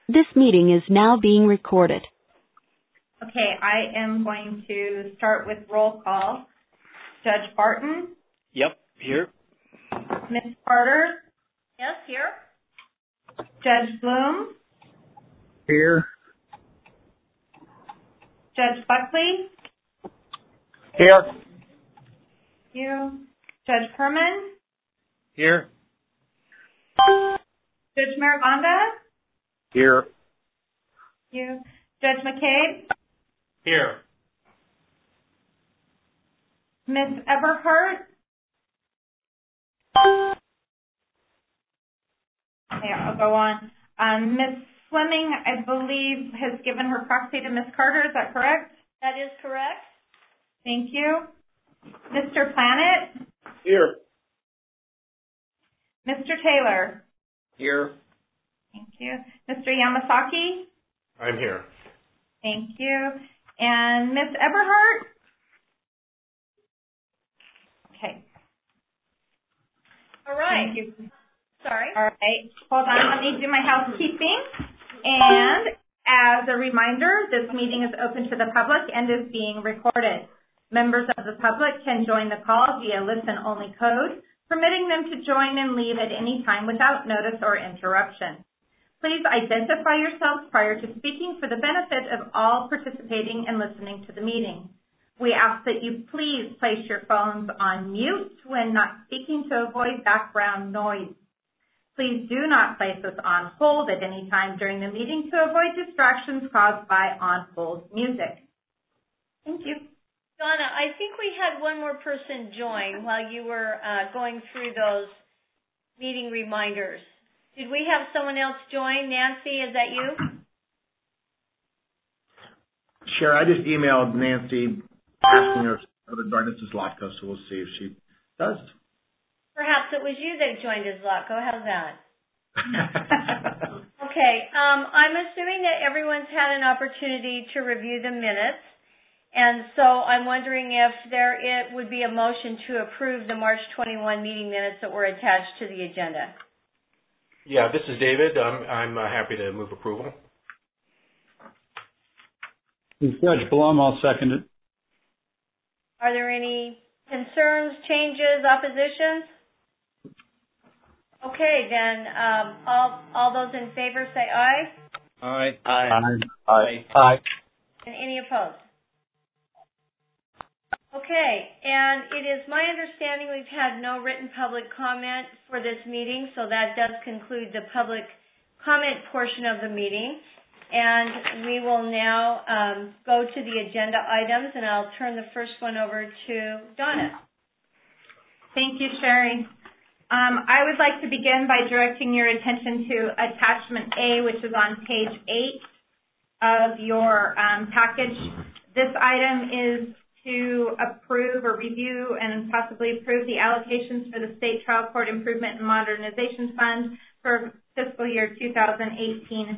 This meeting is now being recorded. Okay, I am going to start with roll call. Judge Barton? Yep, here. Ms. Carter? Yes, here. Judge Bloom? Here. Judge Buckley? Here. Thank you. Judge Herman? Here. Judge Maribanda? Here. Thank you. Judge McCabe? Here. Ms. Everhart? Okay, I'll go on. Ms. Fleming, I believe, has given her proxy to Ms. Carter. Is that correct? That is correct. Thank you. Mr. Planet? Here. Mr. Taylor? Here. Thank you. Mr. Yamasaki? I'm here. Thank you. And Ms. Everhart? Okay. All right. Thank you. Sorry. All right. Hold on. Let me do my housekeeping. And as a reminder, this meeting is open to the public and is being recorded. Members of the public can join the call via listen-only code, permitting them to join and leave at any time without notice or interruption. Please identify yourselves prior to speaking for the benefit of all participating and listening to the meeting. We ask that you please place your phones on mute when not speaking to avoid background noise. Please do not place us on hold at any time during the meeting to avoid distractions caused by on-hold music. Thank you. Donna, I think we had one more person join while you were going through those meeting reminders. Did we have someone else join? Nancy, is that you? Sure, I just emailed Nancy asking her to join us as Lotco, so we'll see if she does. Perhaps it was you that joined as Lotco. How's that? Okay, I'm assuming that everyone's had an opportunity to review the minutes, and so I'm wondering if it would be a motion to approve the March 21 meeting minutes that were attached to the agenda. Yeah, this is David. I'm happy to move approval. Judge Blum, I'll second it. Are there any concerns, changes, oppositions? Okay, then all those in favor say aye. Aye. Aye. Aye. Aye. And any opposed? Okay, and it is my understanding we've had no written public comment for this meeting, so that does conclude the public comment portion of the meeting. And we will now go to the agenda items, and I'll turn the first one over to Donna. Thank you, Sherry. I would like to begin by directing your attention to attachment A, which is on page 8 of your package. This item is to approve or review and possibly approve the allocations for the State Trial Court Improvement and Modernization Fund for fiscal year 2018-19.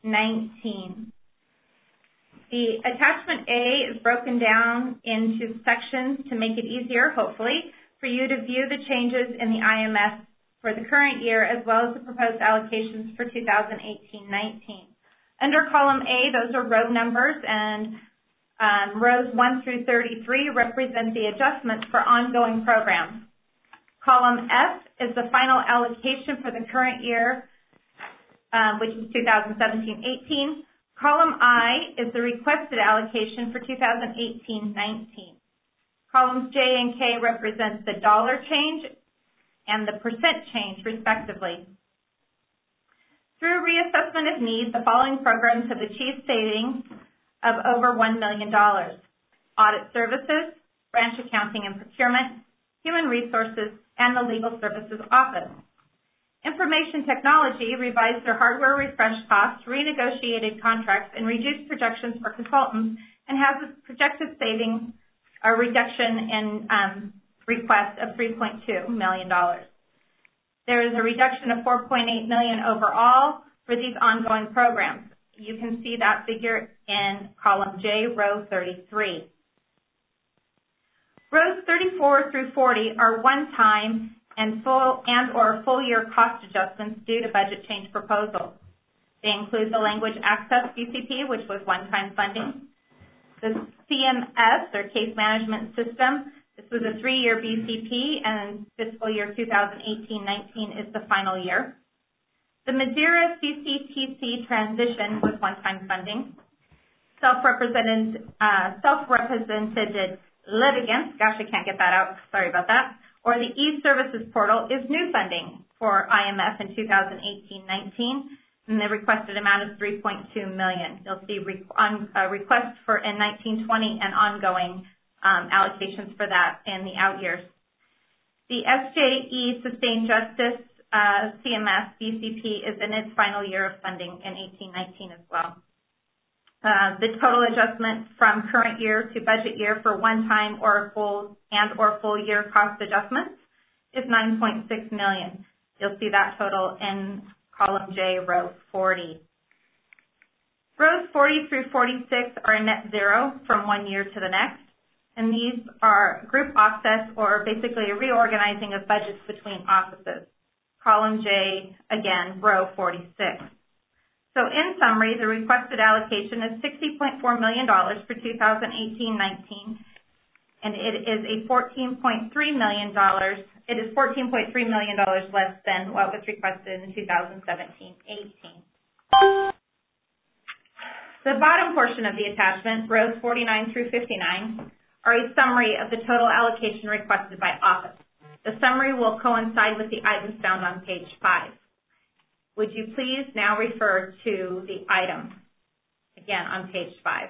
The attachment A is broken down into sections to make it easier, hopefully, for you to view the changes in the IMS for the current year as well as the proposed allocations for 2018-19. Under column A, those are row numbers, and rows 1 through 33 represent the adjustments for ongoing programs. Column F is the final allocation for the current year, which is 2017-18. Column I is the requested allocation for 2018-19. Columns J and K represent the dollar change and the percent change, respectively. Through reassessment of needs, the following programs have achieved savings of over $1 million. Audit services, branch accounting and procurement, human resources, and the legal services office. Information technology revised their hardware refresh costs, renegotiated contracts, and reduced projections for consultants, and has a projected savings, a reduction in request of $3.2 million. There is a reduction of $4.8 million overall for these ongoing programs. You can see that figure in column J, row 33. Rows 34 through 40 are one-time and or full-year cost adjustments due to budget change proposals. They include the Language Access BCP, which was one-time funding, the CMS, or Case Management System. This was a 3-year BCP, and fiscal year 2018-19 is the final year. The Madeira CCTC transition was one-time funding. Self-represented litigants, gosh, I can't get that out, sorry about that, or the e-services portal is new funding for IMF in 2018-19, and the requested amount is $3.2 million. You'll see requests for in 19-20 and ongoing allocations for that in the out years. The SJE Sustained Justice CMS BCP is in its final year of funding in 18-19 as well. The total adjustment from current year to budget year for one-time or full year cost adjustments is $9.6 million. You'll see that total in column J, row 40. Rows 40 through 46 are a net zero from one year to the next, and these are group offsets or basically a reorganizing of budgets between offices. Column J, again, row 46. So in summary, the requested allocation is $60.4 million for 2018-19, and it is $14.3 million less than what was requested in 2017-18. The bottom portion of the attachment, rows 49 through 59, are a summary of the total allocation requested by office. The summary will coincide with the items found on page 5. Would you please now refer to the item, again, on page 5.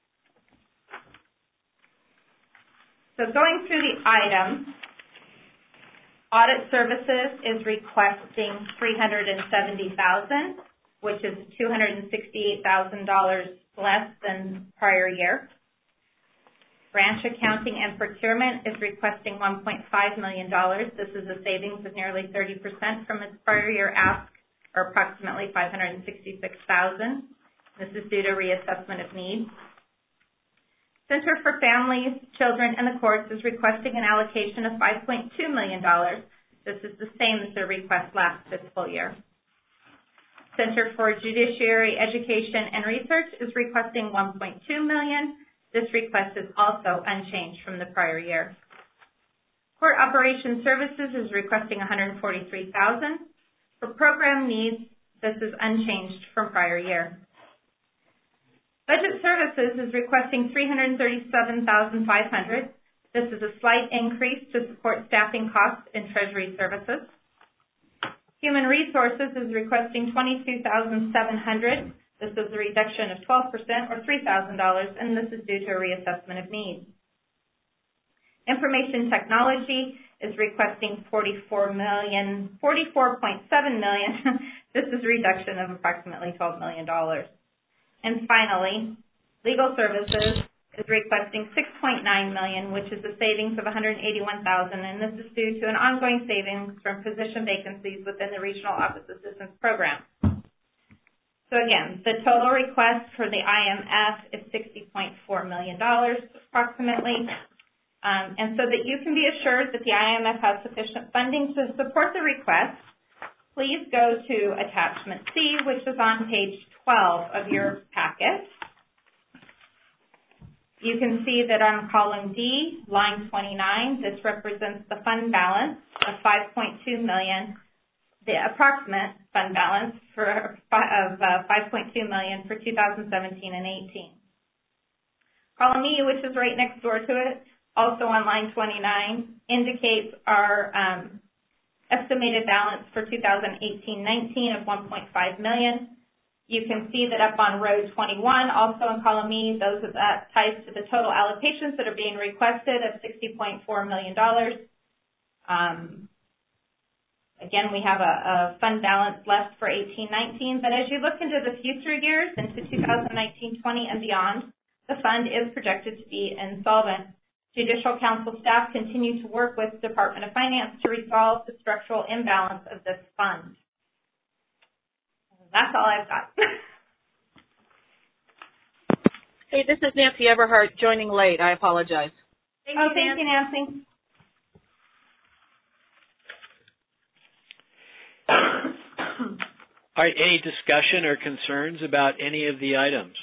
So going through the items, audit services is requesting $370,000, which is $268,000 less than prior year. Branch accounting and procurement is requesting $1.5 million. This is a savings of nearly 30% from its prior year ask, or approximately $566,000. This is due to reassessment of needs. Center for Families, Children, and the Courts is requesting an allocation of $5.2 million. This is the same as their request last fiscal year. Center for Judiciary, Education, and Research is requesting $1.2 million. This request is also unchanged from the prior year. Court Operations Services is requesting $143,000. For program needs, this is unchanged from prior year. Budget Services is requesting $337,500. This is a slight increase to support staffing costs in Treasury Services. Human Resources is requesting $22,700. This is a reduction of 12% or $3,000, and this is due to a reassessment of needs. Information Technology is requesting $44.7 million. This is a reduction of approximately $12 million. And finally, Legal Services is requesting $6.9 million, which is a savings of $181,000, and this is due to an ongoing savings from position vacancies within the Regional Office Assistance Program. So again, the total request for the IMF is $60.4 million approximately. And so that you can be assured that the IMF has sufficient funding to support the request, please go to attachment C, which is on page 12 of your packet. You can see that on column D, line 29, this represents the fund balance of $5.2 million, the approximate fund balance of $5.2 million for 2017 and 18. Column E, which is right next door to it, also on line 29, indicates our estimated balance for 2018-19 of $1.5 million. You can see that up on row 21, also in column E, that ties to the total allocations that are being requested of $60.4 million. Again, we have a fund balance left for 18-19, but as you look into the future years, into 2019-20 and beyond, the fund is projected to be insolvent. Judicial Council staff continue to work with the Department of Finance to resolve the structural imbalance of this fund. That's all I've got. Hey, this is Nancy Everhart joining late. I apologize. Thank you, Nancy. All right, any discussion or concerns about any of the items?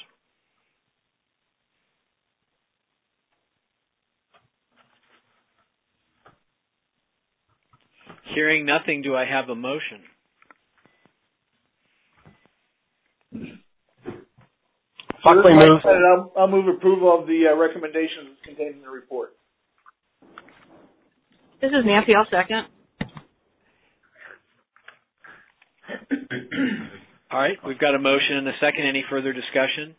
Hearing nothing, do I have a motion? Buckley moves. I'll move approval of the recommendations contained in the report. This is Nancy. I'll second. All right, we've got a motion and a second. Any further discussion?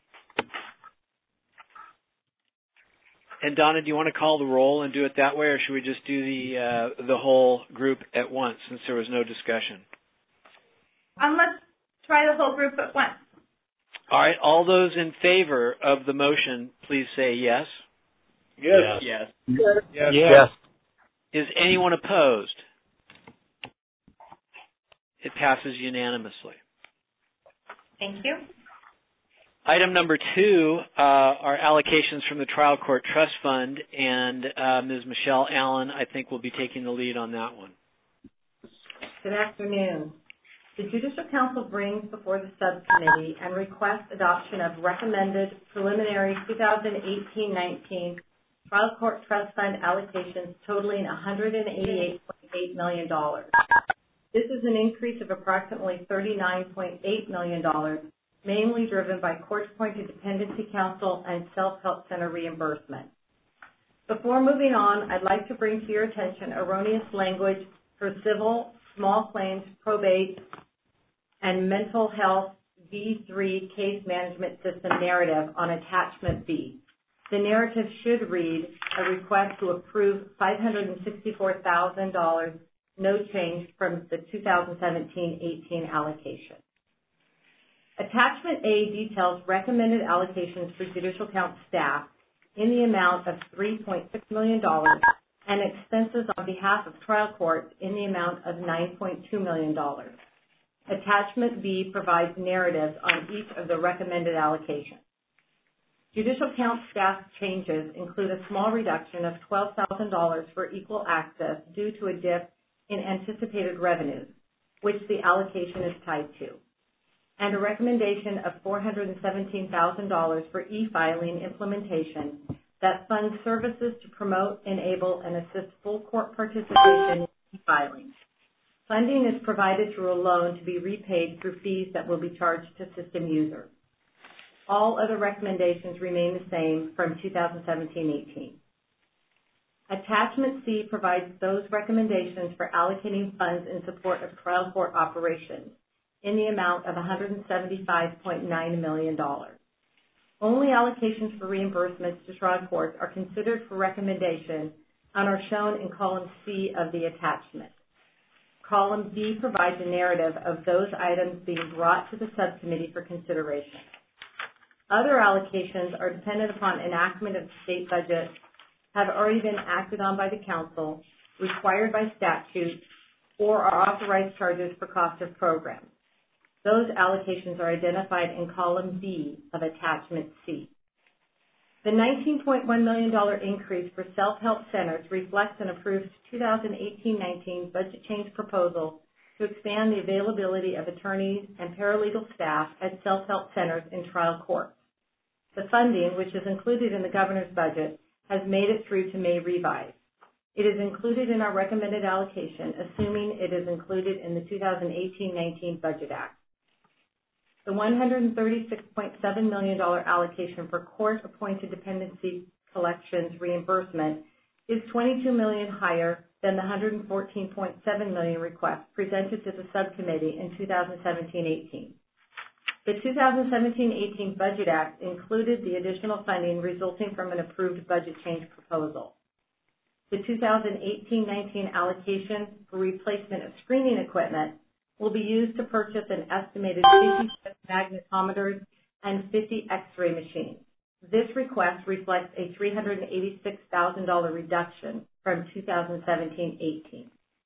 And Donna, do you want to call the roll and do it that way, or should we just do the whole group at once since there was no discussion? Let's try the whole group at once. All right, all those in favor of the motion, please say yes. Yes. Yes. Yes. Yes. Is anyone opposed? It passes unanimously. Thank you. Item number 2 are allocations from the Trial Court Trust Fund, and Ms. Michelle Allen, I think, will be taking the lead on that one. Good afternoon. The Judicial Council brings before the subcommittee and requests adoption of recommended preliminary 2018-19 Trial Court Trust Fund allocations totaling $188.8 million. This is an increase of approximately $39.8 million, mainly driven by court-appointed dependency counsel and self-help center reimbursement. Before moving on, I'd like to bring to your attention erroneous language for civil, small claims, probate, and mental health V3 case management system narrative on attachment B. The narrative should read a request to approve $564,000, no change from the 2017-18 allocation. Attachment A details recommended allocations for Judicial Council staff in the amount of $3.6 million and expenses on behalf of trial courts in the amount of $9.2 million. Attachment B provides narratives on each of the recommended allocations. Judicial Council staff changes include a small reduction of $12,000 for equal access due to a dip in anticipated revenues, which the allocation is tied to, and a recommendation of $417,000 for e-filing implementation that funds services to promote, enable, and assist full court participation in e-filing. Funding is provided through a loan to be repaid through fees that will be charged to system users. All other recommendations remain the same from 2017-18. Attachment C provides those recommendations for allocating funds in support of trial court operations in the amount of $175.9 million. Only allocations for reimbursements to trial courts are considered for recommendation and are shown in column C of the attachment. Column B provides a narrative of those items being brought to the subcommittee for consideration. Other allocations are dependent upon enactment of the state budget, have already been acted on by the council, required by statute, or are authorized charges for cost of programs. Those allocations are identified in column B of attachment C. The $19.1 million increase for self-help centers reflects an approved 2018-19 budget change proposal to expand the availability of attorneys and paralegal staff at self-help centers in trial courts. The funding, which is included in the governor's budget, has made it through to May revise. It is included in our recommended allocation, assuming it is included in the 2018-19 Budget Act. The $136.7 million allocation for court-appointed dependency collections reimbursement is $22 million higher than the $114.7 million request presented to the subcommittee in 2017-18. The 2017-18 Budget Act included the additional funding resulting from an approved budget change proposal. The 2018-19 allocation for replacement of screening equipment will be used to purchase an estimated 56 magnetometers and 50 X-ray machines. This request reflects a $386,000 reduction from 2017-18.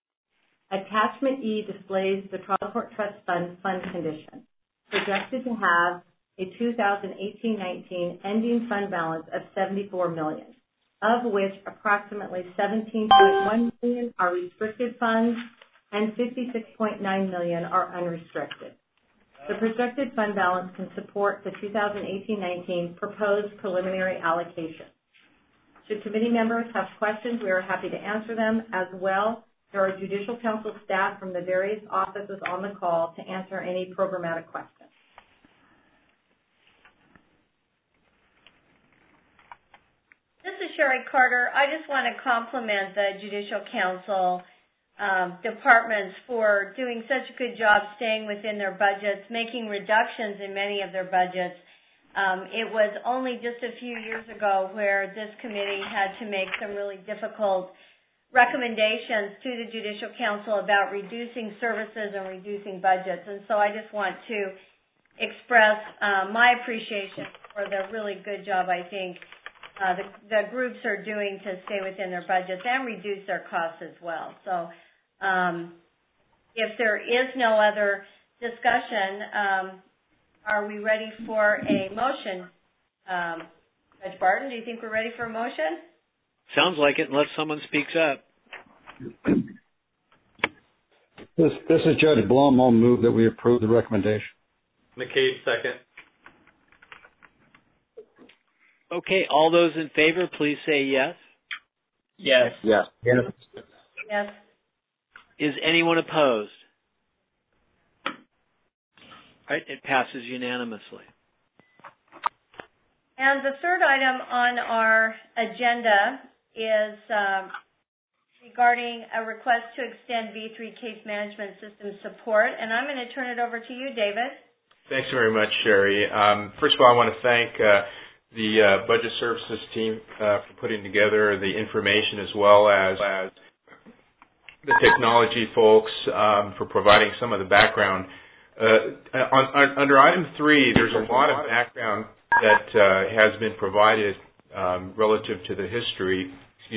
Attachment E displays the Trial Court Trust Fund condition, projected to have a 2018-19 ending fund balance of $74 million, of which approximately $17.1 million are restricted funds and $56.9 million are unrestricted. The projected fund balance can support the 2018-19 proposed preliminary allocation. Should committee members have questions, we are happy to answer them. As well, there are Judicial Council staff from the various offices on the call to answer any programmatic questions. This is Sherry Carter. I just want to compliment the Judicial Council departments for doing such a good job staying within their budgets, making reductions in many of their budgets. It was only just a few years ago where this committee had to make some really difficult recommendations to the Judicial Council about reducing services and reducing budgets. And so I just want to express my appreciation for the really good job I think the groups are doing to stay within their budgets and reduce their costs as well. So if there is no other discussion, are we ready for a motion? Judge Barton, do you think we're ready for a motion? Sounds like it, unless someone speaks up. This is Judge Blum. I'll move that we approve the recommendation. McCabe, second. Okay, all those in favor, please say yes. Yes. Yes. Yes. Is anyone opposed? All right, it passes unanimously. And the third item on our agenda is regarding a request to extend V3 case management system support. And I'm going to turn it over to you, David. Thanks very much, Sherry. First of all, I want to thank the Budget Services team for putting together the information, as well as the technology folks for providing some of the background. Under item 3, there's a lot of background that has been provided relative to the history,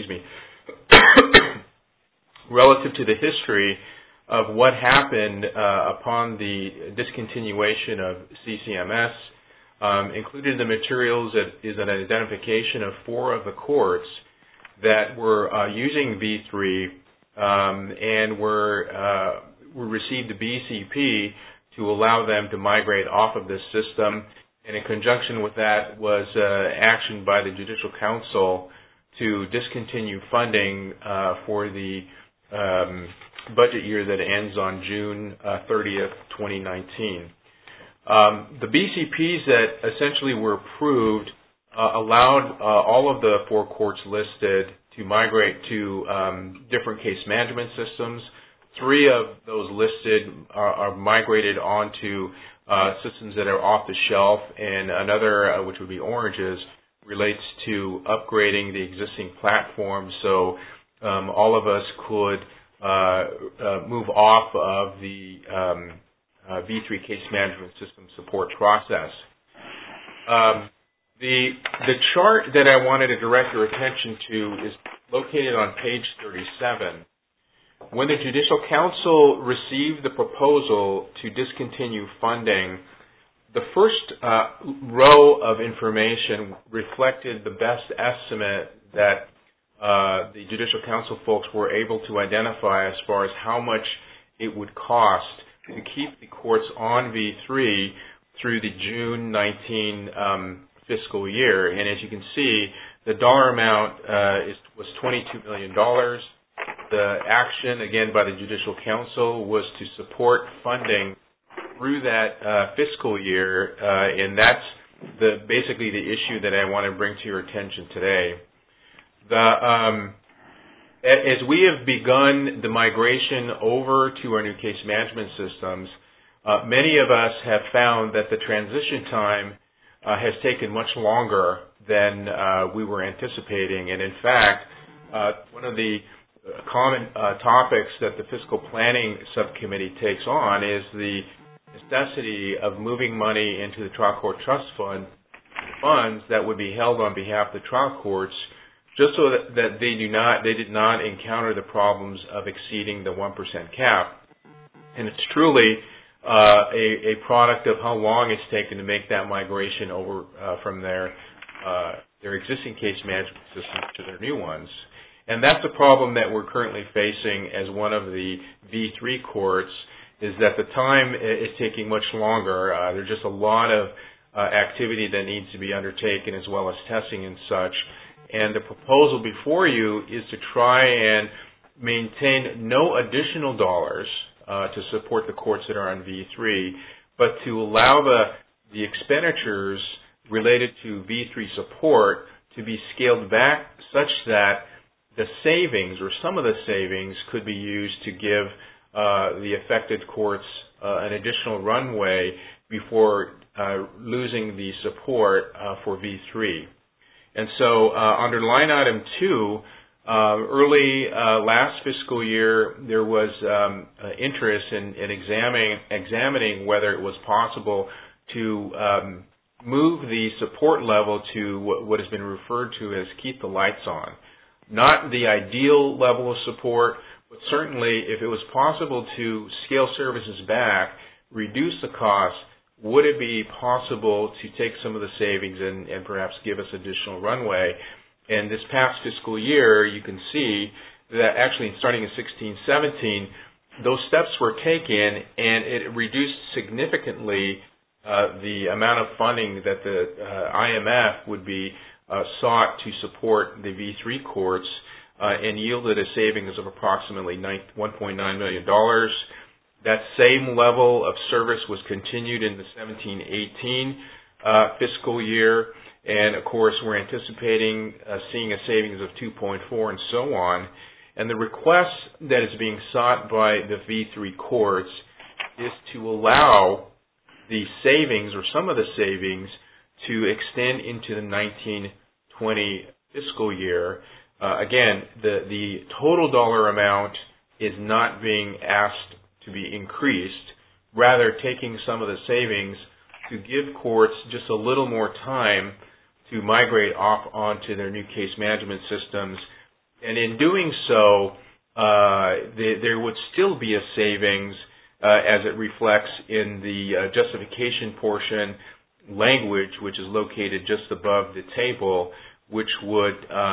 relative to the history of what happened upon the discontinuation of CCMS. Included in the materials is an identification of 4 of the courts that were using V3 and were received the BCP to allow them to migrate off of this system. And in conjunction with that was action by the Judicial Council to discontinue funding for the budget year that ends on June 30th, 2019. The BCPs that essentially were approved allowed all of the 4 courts listed to migrate to different case management systems. 3 of those listed are migrated onto systems that are off the shelf, and another, which would be Oranges, relates to upgrading the existing platform so all of us could move off of the V3 case management system support process. The chart that I wanted to direct your attention to is located on page 37. When the Judicial Council received the proposal to discontinue funding, the first row of information reflected the best estimate that the Judicial Council folks were able to identify as far as how much it would cost to keep the courts on V3 through the June 19 fiscal year. And as you can see, the dollar amount was $22 million. The action, again, by the Judicial Council was to support funding through that fiscal year, and that's basically the issue that I want to bring to your attention today. As we have begun the migration over to our new case management systems, many of us have found that the transition time has taken much longer than we were anticipating. And in fact, one of the common topics that the Fiscal Planning Subcommittee takes on is the necessity of moving money into the trial court trust fund, funds that would be held on behalf of the trial courts, just so that they did not encounter the problems of exceeding the 1% cap. And it's truly a product of how long it's taken to make that migration over from their existing case management systems to their new ones. And that's a problem that we're currently facing as one of the V3 courts, is that the time is taking much longer. There's just a lot of activity that needs to be undertaken, as well as testing and such. And the proposal before you is to try and maintain no additional dollars to support the courts that are on V3, but to allow the expenditures related to V3 support to be scaled back such that the savings, or some of the savings, could be used to give the affected courts an additional runway before losing the support for V3. And so under line item 2, early last fiscal year, there was interest in examining whether it was possible to move the support level to what has been referred to as keep the lights on. Not the ideal level of support, but certainly if it was possible to scale services back, reduce the cost, would it be possible to take some of the savings and perhaps give us additional runway? And this past fiscal year, you can see that actually starting in 16-17, those steps were taken, and it reduced significantly the amount of funding that the IMF would be sought to support the V3 courts, and yielded a savings of approximately $1.9 million. That same level of service was continued in the 17-18 fiscal year, and of course we're anticipating seeing a savings of 2.4 and so on. And the request that is being sought by the V3 courts is to allow the savings, or some of the savings, to extend into the 19-20 fiscal year. Again, the total dollar amount is not being asked to be increased, rather taking some of the savings to give courts just a little more time to migrate off onto their new case management systems. And in doing so, there would still be a savings as it reflects in the justification portion language, which is located just above the table, which would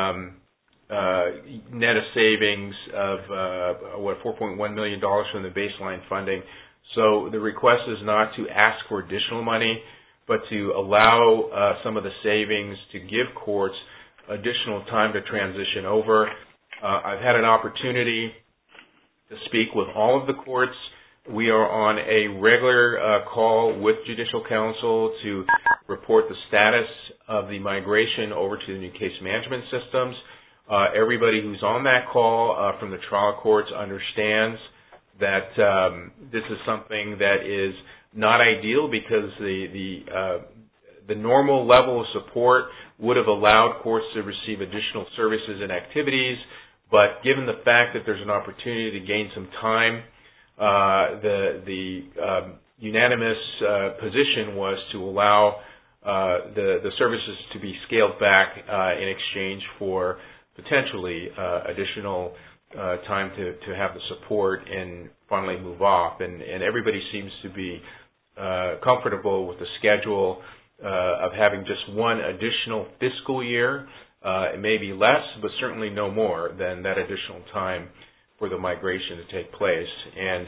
net a savings of $4.1 million from the baseline funding. So the request is not to ask for additional money, but to allow some of the savings to give courts additional time to transition over. I've had an opportunity to speak with all of the courts. We are on a regular call with Judicial Council to report the status of the migration over to the new case management systems. Everybody who's on that call from the trial courts understands that this is something that is not ideal, because the normal level of support would have allowed courts to receive additional services and activities, but given the fact that there's an opportunity to gain some time, the unanimous position was to allow the services to be scaled back in exchange for potentially additional time to have the support and finally move off. And everybody seems to be comfortable with the schedule of having just one additional fiscal year. It may be less, but certainly no more than that additional time for the migration to take place. And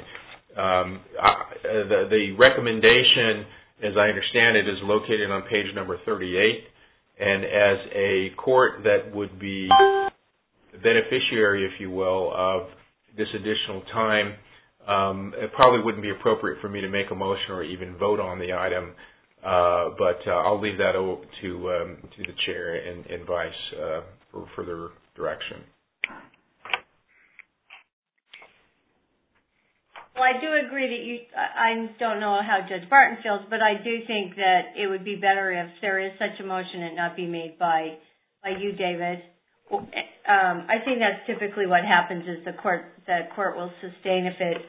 the recommendation, as I understand it, is located on page number 38. And as a court that would be the beneficiary, if you will, of this additional time, it probably wouldn't be appropriate for me to make a motion or even vote on the item. But I'll leave that over to the chair and vice for further direction. Well, I do agree that I don't know how Judge Barton feels, but I do think that it would be better if there is such a motion and not be made by you, David. I think that's typically what happens, is the court will sustain if it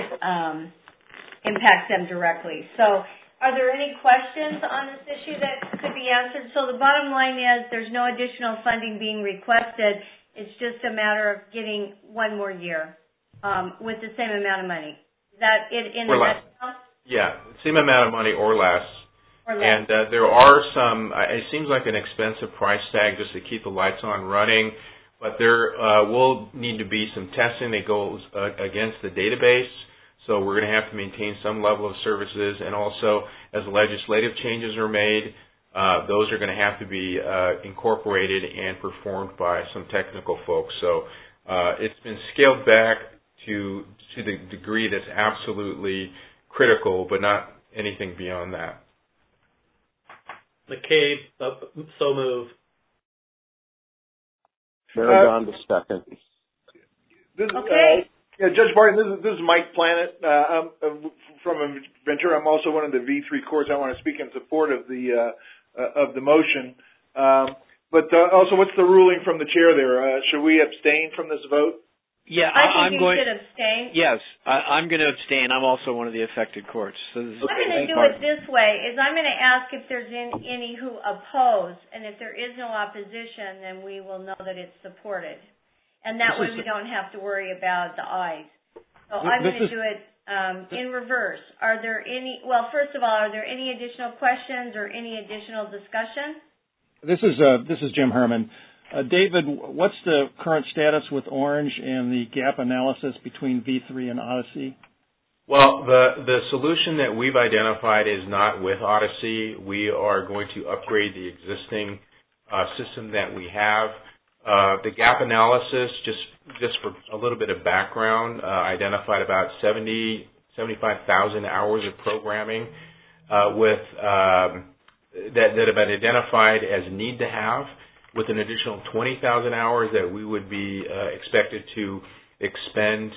impacts them directly. So are there any questions on this issue that could be answered? So the bottom line is there's no additional funding being requested. It's just a matter of getting one more year with the same amount of money. Is that it in a nutshell? Yeah, same amount of money or less. And there are some, it seems like an expensive price tag just to keep the lights on running. but there will need to be some testing that goes against the database. So we're going to have to maintain some level of services, and also as legislative changes are made, those are going to have to be incorporated and performed by some technical folks. So it's been scaled back to the degree that's absolutely critical, but not anything beyond that. McCabe, so move. Maragon to second. Okay. Judge Barton, this is Mike Planet. I'm from Ventura. I'm also one of the V3 courts. I want to speak in support of the motion. But also, what's the ruling from the chair there? Should we abstain from this vote? Yeah, I think you should abstain. Yes, I'm going to abstain. I'm also one of the affected courts. So I'm going to do it this way, is I'm going to ask if there's any who oppose, and if there is no opposition, then we will know that it's supported. And that way we don't have to worry about the ayes. So I'm going to do it in reverse. Are there first of all, are there any additional questions or any additional discussion? This is Jim Herman. David, what's the current status with Orange and the gap analysis between V3 and Odyssey? Well, the solution that we've identified is not with Odyssey. We are going to upgrade the existing system that we have. The gap analysis, just for a little bit of background, identified about 75,000 hours of programming that have been identified as need to have, with an additional 20,000 hours that we would be expected to expend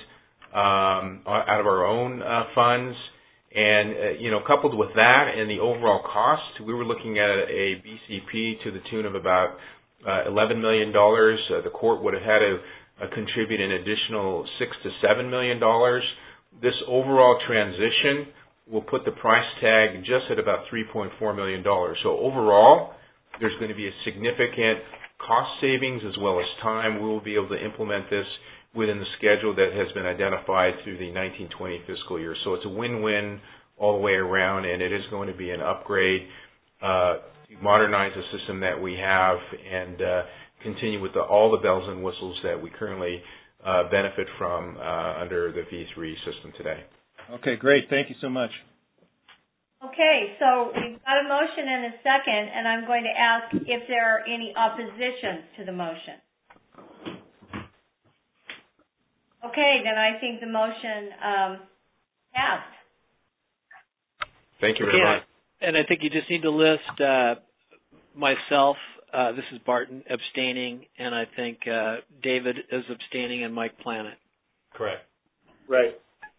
out of our own funds. And, coupled with that and the overall cost, we were looking at a BCP to the tune of about $11 million. The court would have had to contribute an additional $6 to $7 million. This overall transition will put the price tag just at about $3.4 million. So overall, there's going to be a significant cost savings as well as time. We will be able to implement this within the schedule that has been identified through the 1920 fiscal year. So it's a win-win all the way around, and it is going to be an upgrade to modernize the system that we have and continue with all the bells and whistles that we currently benefit from under the V3 system today. Okay, great. Thank you so much. Okay, so we've got a motion and a second, and I'm going to ask if there are any oppositions to the motion. Okay, then I think the motion passed. Thank you very much. And I think you just need to list myself, this is Barton, abstaining, and I think David is abstaining and Mike Planet. Correct. Right.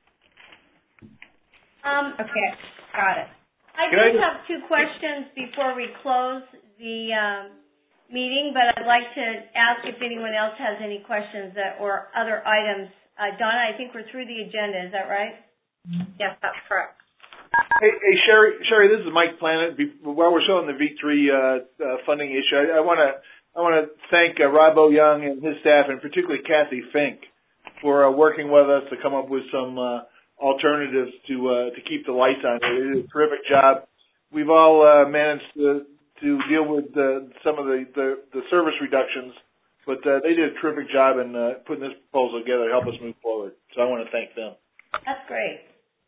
Okay, got it. I do have two questions before we close the meeting, but I'd like to ask if anyone else has any questions or other items. Donna, I think we're through the agenda. Is that right? Yes, that's correct. Hey, Sherry, this is Mike Planet. While we're still on the V3 funding issue, I want to thank Rob Young and his staff, and particularly Kathy Fink, for working with us to come up with some alternatives to keep the lights on. They did a terrific job. We've all managed to deal with some of the service reductions, but they did a terrific job in putting this proposal together to help us move forward. So I want to thank them. That's great.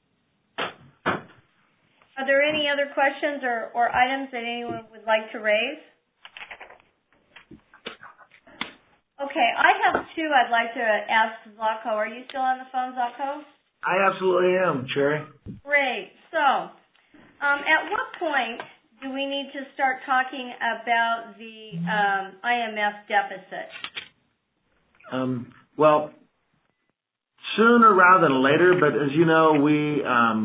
Are there any other questions or items that anyone would like to raise? Okay, I have two I'd like to ask Zlatko. Are you still on the phone, Zlatko? I absolutely am, Cherry. Great. So, at what point do we need to start talking about the IMF deficit? Well, sooner rather than later, but as you know, we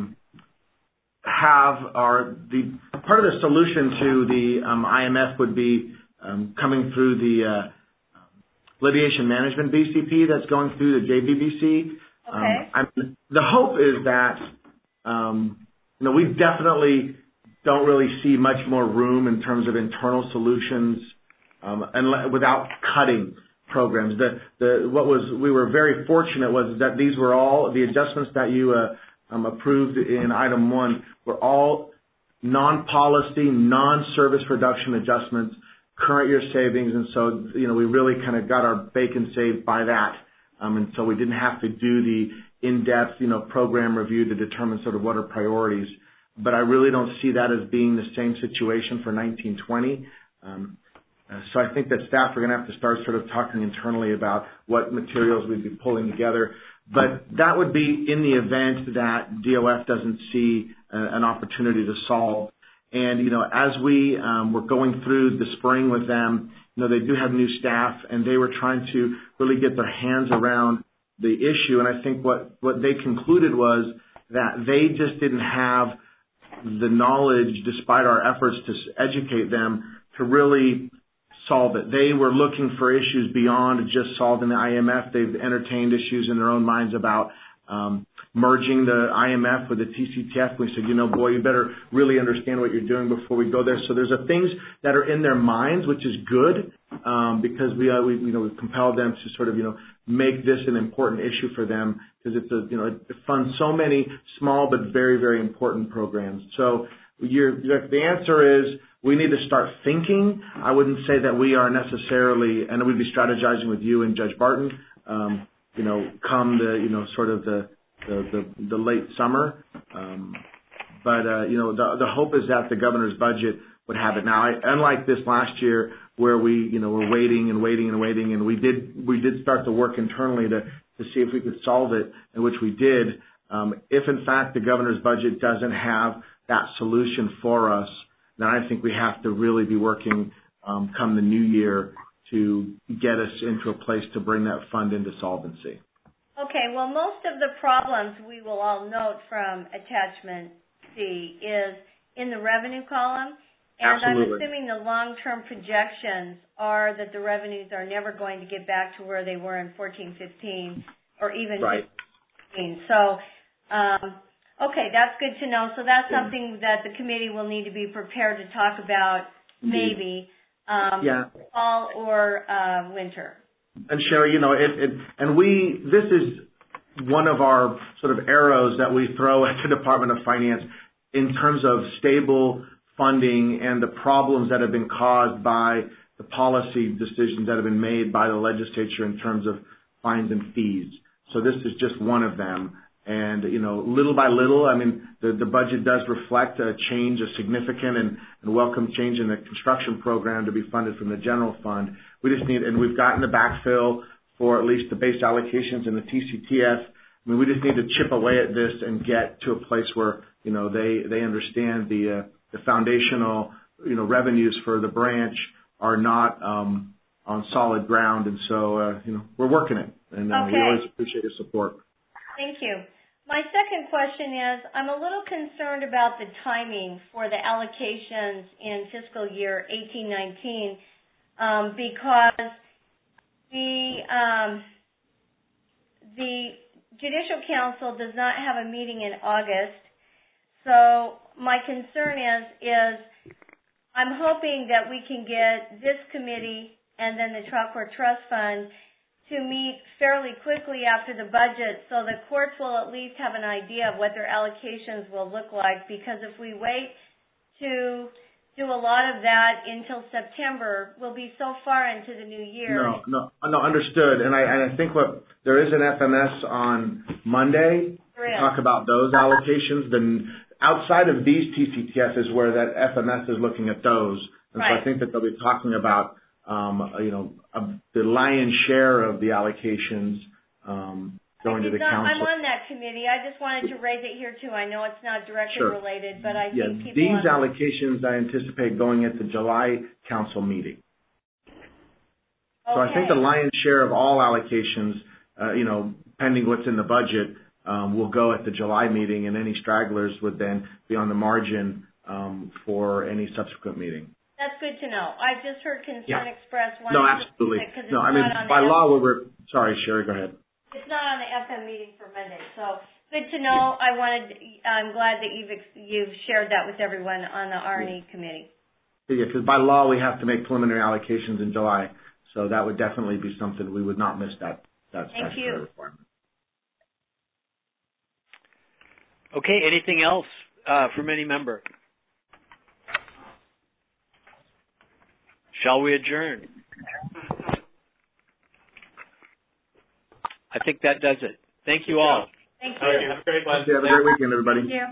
have part of the solution to the IMF would be coming through the litigation management BCP that's going through the JBBC. Okay. The hope is that we definitely don't really see much more room in terms of internal solutions and without cutting programs. We were very fortunate was that these were all the adjustments that you approved in item 1 were all non-policy, non-service reduction adjustments current year savings, and so, we really kind of got our bacon saved by that. And so we didn't have to do the in-depth, program review to determine sort of what are priorities. But I really don't see that as being the same situation for 1920. So I think that staff are going to have to start sort of talking internally about what materials we'd be pulling together. But that would be in the event that DOF doesn't see an opportunity to solve. And, as we were going through the spring with them, they do have new staff, and they were trying to really get their hands around the issue. And I think what they concluded was that they just didn't have the knowledge, despite our efforts to educate them, to really solve it. They were looking for issues beyond just solving the IMF. They've entertained issues in their own minds about merging the IMF with the TCTF. We said, boy, you better really understand what you're doing before we go there. So there's things that are in their minds, which is good, because we've compelled them to sort of, make this an important issue for them, because it funds so many small but very, very important programs. So the answer is we need to start thinking. I wouldn't say that we are necessarily, and we'd be strategizing with you and Judge Barton, come the, sort of the late summer. But the hope is that the governor's budget would have it. Now, unlike this last year where we, were waiting, and we did start to work internally to see if we could solve it, and which we did. If in fact the governor's budget doesn't have that solution for us, then I think we have to really be working come the new year to get us into a place to bring that fund into solvency. Okay, well, most of the problems we will all note from attachment C is in the revenue column, and Absolutely. I'm assuming the long-term projections are that the revenues are never going to get back to where they were in 14-15 or even right. 15. So, okay, that's good to know. So that's something that the committee will need to be prepared to talk about maybe fall or winter. And Sherry, this is one of our sort of arrows that we throw at the Department of Finance in terms of stable funding and the problems that have been caused by the policy decisions that have been made by the legislature in terms of fines and fees. So this is just one of them. And, little by little, the budget does reflect a change, a significant and welcome change in the construction program to be funded from the general fund. We just need, and we've gotten the backfill for at least the base allocations in the TCTF. We just need to chip away at this and get to a place where, they understand the foundational, revenues for the branch are not on solid ground. And so, we're working it. And we always appreciate your support. Thank you. My second question is, I'm a little concerned about the timing for the allocations in fiscal year 18-19 because the Judicial Council does not have a meeting in August. So my concern is I'm hoping that we can get this committee and then the Trial Court Trust Fund to meet fairly quickly after the budget so the courts will at least have an idea of what their allocations will look like, because if we wait to do a lot of that until September, we'll be so far into the new year. No, understood. And I think there is an FMS on Monday to talk about those allocations. Then outside of these TCTF is where that FMS is looking at those. And so I think that they'll be talking about the lion's share of the allocations going to the council. I'm on that committee. I just wanted to raise it here too. I know it's not directly related, but I think people. These allocations I anticipate going at the July council meeting. So I think the lion's share of all allocations, pending what's in the budget, will go at the July meeting, and any stragglers would then be on the margin for any subsequent meeting. That's good to know. I've just heard concern expressed. No, absolutely. No, by law, sorry, Sherry, go ahead. It's not on the FM meeting for Monday, so good to know. I'm glad that you've shared that with everyone on the R&E committee. Yeah, because by law we have to make preliminary allocations in July, so that would definitely be something we would not miss that statutory requirement. Okay, anything else from any member? Shall we adjourn? I think that does it. Thank you all. Thank you. Have a great one. Have a great weekend, everybody. Thank you.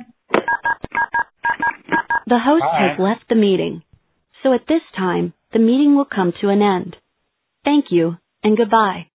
The host has left the meeting. So at this time, the meeting will come to an end. Thank you and goodbye.